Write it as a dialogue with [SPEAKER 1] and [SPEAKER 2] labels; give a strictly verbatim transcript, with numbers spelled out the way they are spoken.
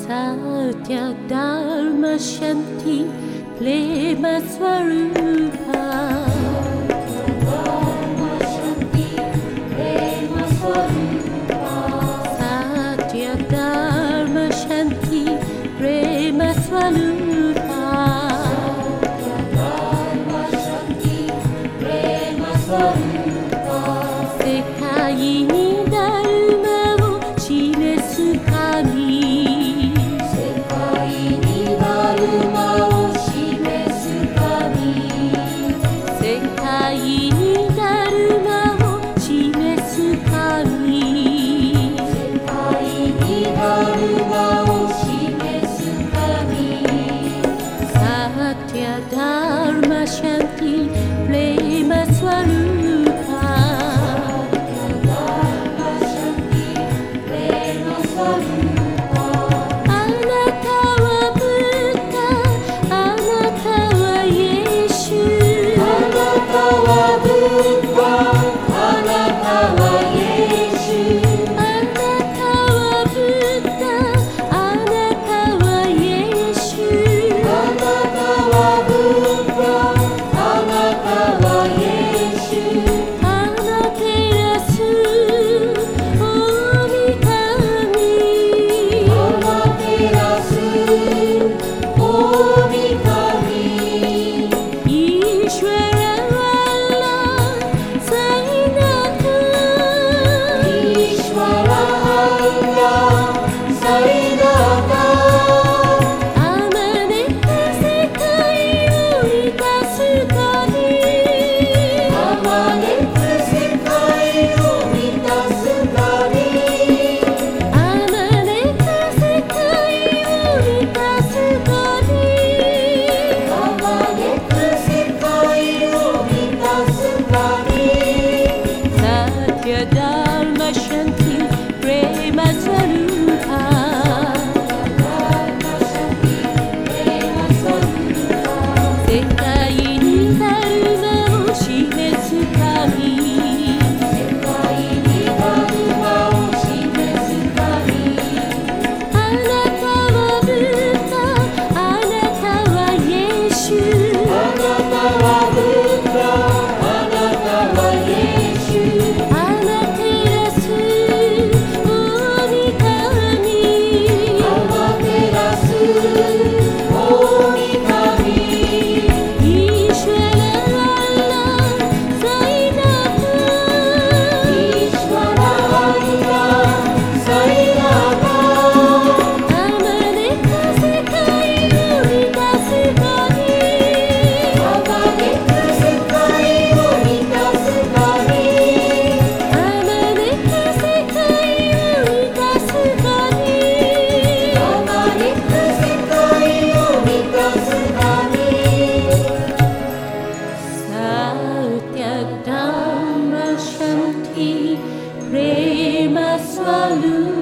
[SPEAKER 1] Satya Dharma Shanti Prema Swarupa Satya Dharma Shanti Prema Swarupa Sekai ni Dharmaを示す神Dharma Shanti Prema Swarupaあなたはブッダあなたはイエシュあなたはブッダあなたはイエシュあなたはブッダあなたはイエシュあなたはブッダあなたはイエシュあなテラス大神あなテラス大神イーシュワラサイナクイーシュワラサイナあまねく世界を満たす神あまねく世界を満たす神あまねく世界を満たす神あまねく世界を満たす神 Satya Dharma Shanti Prema Swarupa世界にダルマを示す神世界にダルマを示す神あなたはブッダあなたはイエシュあなたはブッダあなたはイエシュあなテラス大神あなテラス大神イーシュワラサイナクイーシュワラサイナクあまねく世界を満たす神あまねく世界を満たす神あまねく世界を満たす神あまねく世界を満たす神Satya Dharma Shanti Prema Swarupa